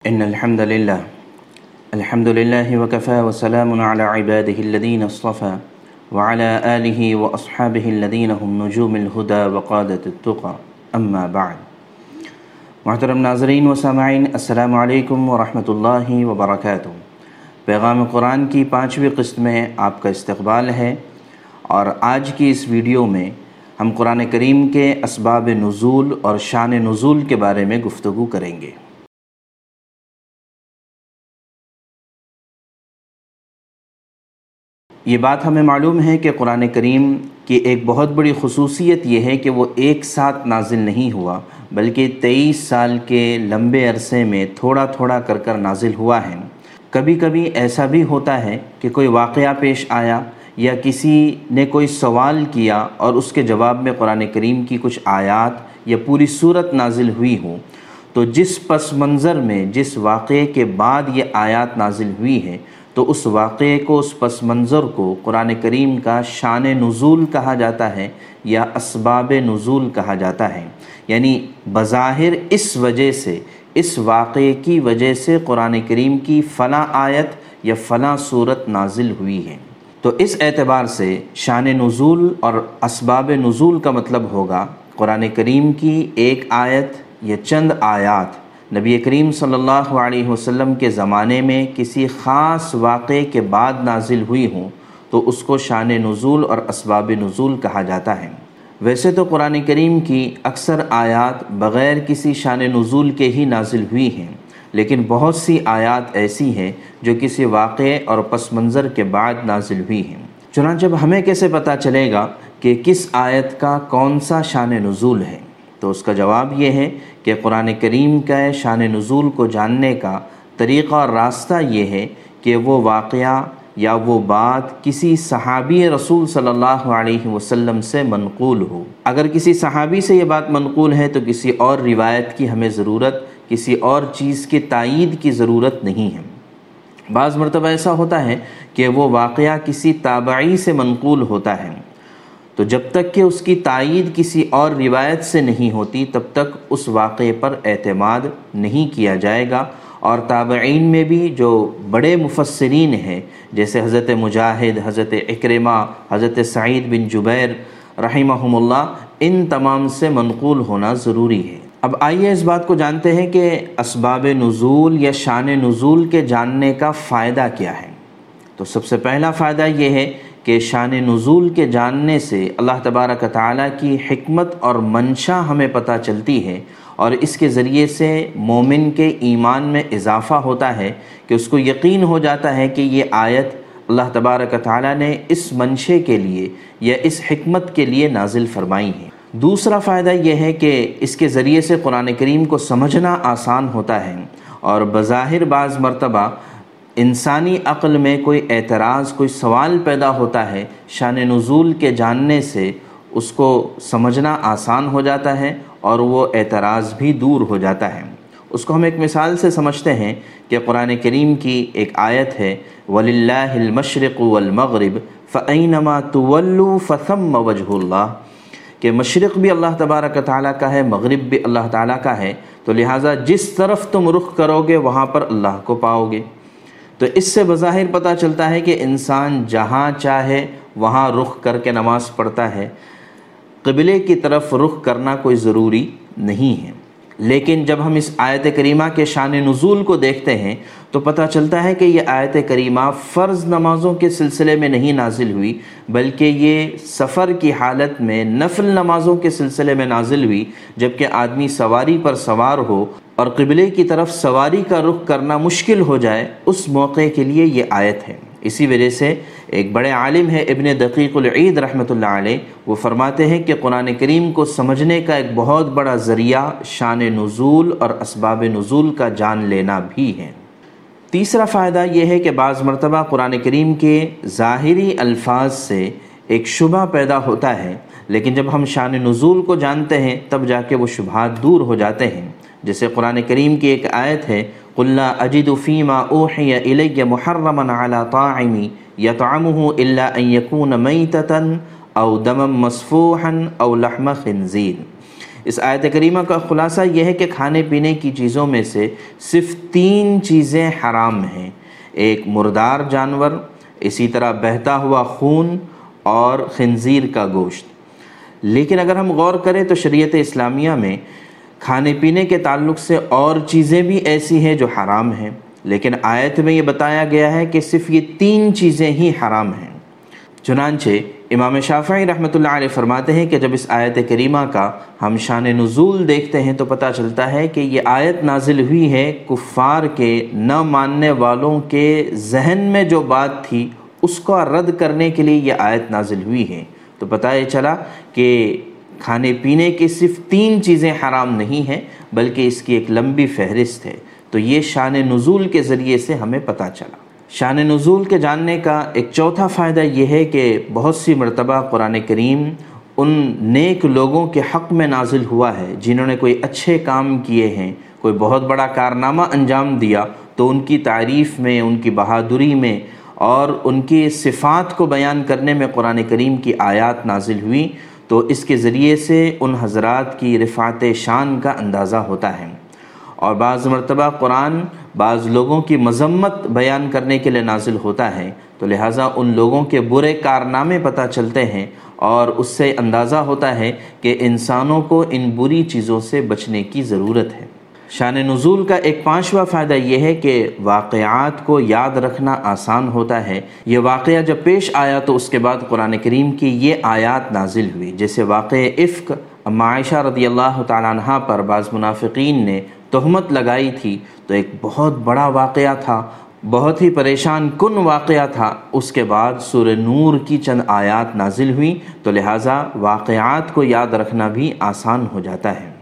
إن الحمد لله وكفى وسلام على عباده الذين اصطفى وعلى آله وأصحابه الذين هم نجوم الهدى وقادة التقى أما بعد۔ محترم ناظرین و سامعین، السلام علیکم ورحمۃ اللہ وبرکاتہ۔ پیغام قرآن کی 5ویں قسط میں آپ کا استقبال ہے، اور آج کی اس ویڈیو میں ہم قرآن کریم کے اسباب نزول اور شان نزول کے بارے میں گفتگو کریں گے۔ یہ بات ہمیں معلوم ہے کہ قرآن کریم کی ایک بہت بڑی خصوصیت یہ ہے کہ وہ ایک ساتھ نازل نہیں ہوا، بلکہ 23 سال کے لمبے عرصے میں تھوڑا تھوڑا کر نازل ہوا ہے۔ کبھی کبھی ایسا بھی ہوتا ہے کہ کوئی واقعہ پیش آیا یا کسی نے کوئی سوال کیا اور اس کے جواب میں قرآن کریم کی کچھ آیات یا پوری سورت نازل ہوئی ہو، تو جس پس منظر میں جس واقعے کے بعد یہ آیات نازل ہوئی ہے تو اس واقعے کو، اس پس منظر کو قرآن کریم کا شان نزول کہا جاتا ہے یا اسباب نزول کہا جاتا ہے۔ یعنی بظاہر اس وجہ سے، اس واقعے کی وجہ سے قرآن کریم کی فلاں آیت یا فلاں صورت نازل ہوئی ہے۔ تو اس اعتبار سے شان نزول اور اسباب نزول کا مطلب ہوگا قرآن کریم کی ایک آیت یا چند آیات نبی کریم صلی اللہ علیہ وسلم کے زمانے میں کسی خاص واقعے کے بعد نازل ہوئی ہوں تو اس کو شان نزول اور اسباب نزول کہا جاتا ہے۔ ویسے تو قرآن کریم کی اکثر آیات بغیر کسی شان نزول کے ہی نازل ہوئی ہیں، لیکن بہت سی آیات ایسی ہیں جو کسی واقعے اور پس منظر کے بعد نازل ہوئی ہیں۔ چنانچہ ہمیں کیسے پتہ چلے گا کہ کس آیت کا کون سا شان نزول ہے؟ تو اس کا جواب یہ ہے کہ قرآن کریم کا شان نزول کو جاننے کا طریقہ اور راستہ یہ ہے کہ وہ واقعہ یا وہ بات کسی صحابی رسول صلی اللہ علیہ وسلم سے منقول ہو۔ اگر کسی صحابی سے یہ بات منقول ہے تو کسی اور روایت کی ہمیں ضرورت، کسی اور چیز کی تائید کی ضرورت نہیں ہے۔ بعض مرتبہ ایسا ہوتا ہے کہ وہ واقعہ کسی تابعی سے منقول ہوتا ہے، تو جب تک کہ اس کی تائید کسی اور روایت سے نہیں ہوتی تب تک اس واقعے پر اعتماد نہیں کیا جائے گا۔ اور تابعین میں بھی جو بڑے مفسرین ہیں جیسے حضرت مجاہد، حضرت اکرمہ، حضرت سعید بن جبیر رحمہم اللہ، ان تمام سے منقول ہونا ضروری ہے۔ اب آئیے اس بات کو جانتے ہیں کہ اسباب نزول یا شان نزول کے جاننے کا فائدہ کیا ہے۔ تو سب سے پہلا فائدہ یہ ہے کہ شان نزول کے جاننے سے اللہ تبارک و تعالیٰ کی حکمت اور منشا ہمیں پتہ چلتی ہے، اور اس کے ذریعے سے مومن کے ایمان میں اضافہ ہوتا ہے کہ اس کو یقین ہو جاتا ہے کہ یہ آیت اللہ تبارک و تعالیٰ نے اس منشے کے لیے یا اس حکمت کے لیے نازل فرمائی ہے۔ دوسرا فائدہ یہ ہے کہ اس کے ذریعے سے قرآن کریم کو سمجھنا آسان ہوتا ہے، اور بظاہر بعض مرتبہ انسانی عقل میں کوئی اعتراض، کوئی سوال پیدا ہوتا ہے، شان نزول کے جاننے سے اس کو سمجھنا آسان ہو جاتا ہے اور وہ اعتراض بھی دور ہو جاتا ہے۔ اس کو ہم ایک مثال سے سمجھتے ہیں کہ قرآن کریم کی ایک آیت ہے وَلِلَّهِ الْمَشْرِقُ وَالْمَغْرِبُ فَأَيْنَمَا تُوَلُّوا فَثَمَّ وَجْهُ اللَّهِ، کہ مشرق بھی اللہ تبارک و تعالیٰ کا ہے، مغرب بھی اللہ تعالیٰ کا ہے، تو لہٰذا جس طرف تم رخ کرو گے وہاں پر اللہ کو پاؤ گے۔ تو اس سے بظاہر پتہ چلتا ہے کہ انسان جہاں چاہے وہاں رخ کر کے نماز پڑھتا ہے، قبلے کی طرف رخ کرنا کوئی ضروری نہیں ہے۔ لیکن جب ہم اس آیت کریمہ کے شان نزول کو دیکھتے ہیں تو پتہ چلتا ہے کہ یہ آیت کریمہ فرض نمازوں کے سلسلے میں نہیں نازل ہوئی، بلکہ یہ سفر کی حالت میں نفل نمازوں کے سلسلے میں نازل ہوئی، جبکہ آدمی سواری پر سوار ہو اور قبلے کی طرف سواری کا رخ کرنا مشکل ہو جائے، اس موقع کے لیے یہ آیت ہے۔ اسی وجہ سے ایک بڑے عالم ہے ابن دقیق العید رحمۃ اللہ علیہ، وہ فرماتے ہیں کہ قرآن کریم کو سمجھنے کا ایک بہت بڑا ذریعہ شان نزول اور اسباب نزول کا جان لینا بھی ہے۔ تیسرا فائدہ یہ ہے کہ بعض مرتبہ قرآن کریم کے ظاہری الفاظ سے ایک شبہ پیدا ہوتا ہے، لیکن جب ہم شان نزول کو جانتے ہیں تب جا کے وہ شبہات دور ہو جاتے ہیں۔ جیسے قرآن کریم کی ایک آیت ہے قُلْ لَا أَجِدُ فِي مَا أُوحِيَ إِلَيَّ مُحَرَّمًا عَلَى طَاعِمٍ يَطْعَمُهُ إِلَّا أَن يَكُونَ مَيْتَةً أَوْ دَمًا مَّسْفُوحًا أَوْ لَحْمَ خِنزِيرٍ، اس آیت کریمہ کا خلاصہ یہ ہے کہ کھانے پینے کی چیزوں میں سے صرف 3 چیزیں حرام ہیں، ایک مردار جانور، اسی طرح بہتا ہوا خون اور خنزیر کا گوشت۔ لیکن اگر ہم غور کریں تو شریعت اسلامیہ میں کھانے پینے کے تعلق سے اور چیزیں بھی ایسی ہیں جو حرام ہیں، لیکن آیت میں یہ بتایا گیا ہے کہ صرف یہ 3 چیزیں ہی حرام ہیں۔ چنانچہ امام شافعی رحمۃ اللہ علیہ فرماتے ہیں کہ جب اس آیت کریمہ کا ہم شان نزول دیکھتے ہیں تو پتہ چلتا ہے کہ یہ آیت نازل ہوئی ہے کفار کے نہ ماننے والوں کے ذہن میں جو بات تھی اس کو رد کرنے کے لیے یہ آیت نازل ہوئی ہے۔ تو پتہ یہ چلا کہ کھانے پینے کی صرف 3 چیزیں حرام نہیں ہیں بلکہ اس کی ایک لمبی فہرست ہے۔ تو یہ شان نزول کے ذریعے سے ہمیں پتہ چلا۔ شان نزول کے جاننے کا ایک چوتھا فائدہ یہ ہے کہ بہت سی مرتبہ قرآن کریم ان نیک لوگوں کے حق میں نازل ہوا ہے جنہوں نے کوئی اچھے کام کیے ہیں، کوئی بہت بڑا کارنامہ انجام دیا، تو ان کی تعریف میں، ان کی بہادری میں اور ان کی صفات کو بیان کرنے میں قرآن کریم کی آیات نازل ہوئی، تو اس کے ذریعے سے ان حضرات کی رفعت شان کا اندازہ ہوتا ہے۔ اور بعض مرتبہ قرآن بعض لوگوں کی مذمت بیان کرنے کے لیے نازل ہوتا ہے، تو لہٰذا ان لوگوں کے برے کارنامے پتہ چلتے ہیں اور اس سے اندازہ ہوتا ہے کہ انسانوں کو ان بری چیزوں سے بچنے کی ضرورت ہے۔ شان نزول کا ایک 5واں فائدہ یہ ہے کہ واقعات کو یاد رکھنا آسان ہوتا ہے۔ یہ واقعہ جب پیش آیا تو اس کے بعد قرآن کریم کی یہ آیات نازل ہوئی، جیسے واقعہ افک اما عائشہ رضی اللہ تعالیٰ عنہا پر بعض منافقین نے تہمت لگائی تھی، تو ایک بہت بڑا واقعہ تھا، بہت ہی پریشان کن واقعہ تھا۔ اس کے بعد سورہ نور کی چند آیات نازل ہوئیں، تو لہٰذا واقعات کو یاد رکھنا بھی آسان ہو جاتا ہے۔